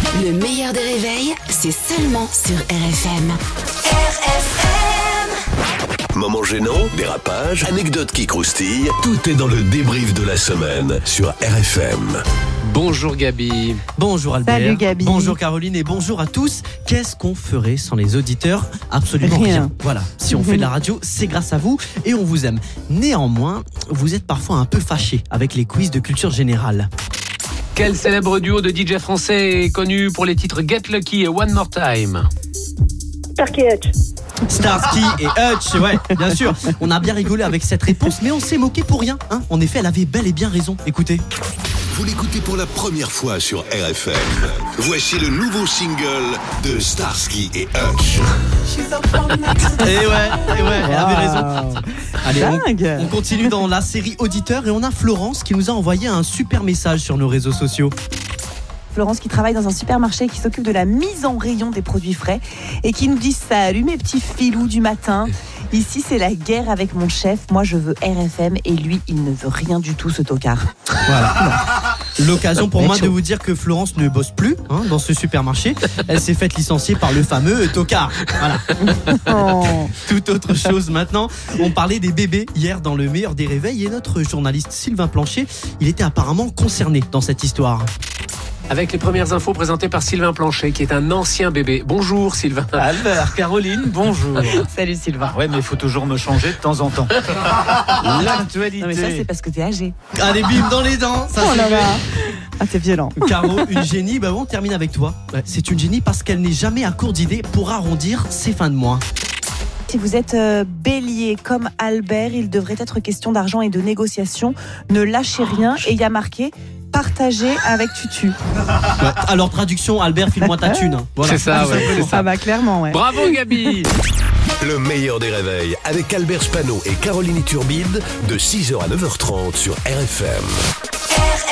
Le meilleur des réveils, c'est seulement sur RFM. RFM. Moment gênant, dérapage, anecdote qui croustille, tout est dans le débrief de la semaine sur RFM. Bonjour Gabi. Bonjour Albert. Salut Gabi. Bonjour Caroline et bonjour à tous. Qu'est-ce qu'on ferait sans les auditeurs ? Absolument rien. Voilà, si on fait de la radio, c'est grâce à vous et on vous aime. Néanmoins, vous êtes parfois un peu fâchés avec les quiz de culture générale. Quel célèbre duo de DJ français est connu pour les titres Get Lucky et One More Time ? Starsky et Hutch. Starsky et Hutch, ouais, bien sûr. On a bien rigolé avec cette réponse, mais on s'est moqué pour rien. Hein. En effet, elle avait bel et bien raison. Écoutez. Vous l'écoutez pour la première fois sur RFM. Voici le nouveau single de Starsky et Hutch. Et ouais, elle avait raison. Allez, Dingue. on continue dans la série Auditeur et on a Florence qui nous a envoyé un super message sur nos réseaux sociaux. Florence qui travaille dans un supermarché qui s'occupe de la mise en rayon des produits frais et qui nous dit « Salut mes petits filous du matin, ici c'est la guerre avec mon chef, moi je veux RFM et lui il ne veut rien du tout ce tocard. » Voilà. L'occasion pour moi de vous dire que Florence ne bosse plus dans ce supermarché. Elle s'est faite licencier par le fameux tocard. Voilà. Oh. Toute autre chose maintenant. On parlait des bébés hier dans le meilleur des réveils et notre journaliste Sylvain Plancher, il était apparemment concerné dans cette histoire. Avec les premières infos présentées par Sylvain Plancher, qui est un ancien bébé. Bonjour Sylvain. Albert, Caroline, bonjour. Salut Sylvain. Ouais, mais il faut toujours me changer de temps en temps. L'actualité. Non mais ça c'est parce que t'es âgé. Allez, bim dans les dents. Ça, Oh c'est là fait. là. Ah t'es violent. Caro, une génie, on termine avec toi. Ouais, c'est une génie parce qu'elle n'est jamais à court d'idées pour arrondir ses fins de mois. Si vous êtes bélier comme Albert, il devrait être question d'argent et de négociation. Ne lâchez rien et il y a marqué partager avec Tutu. Ouais. Alors traduction, Albert, file-moi ta thune. Voilà. C'est ça, ouais, c'est ça. Ah bah clairement ouais. Bravo Gabi. Le meilleur des réveils avec Albert Spano et Caroline Turbide de 6h à 9h30 sur RFM.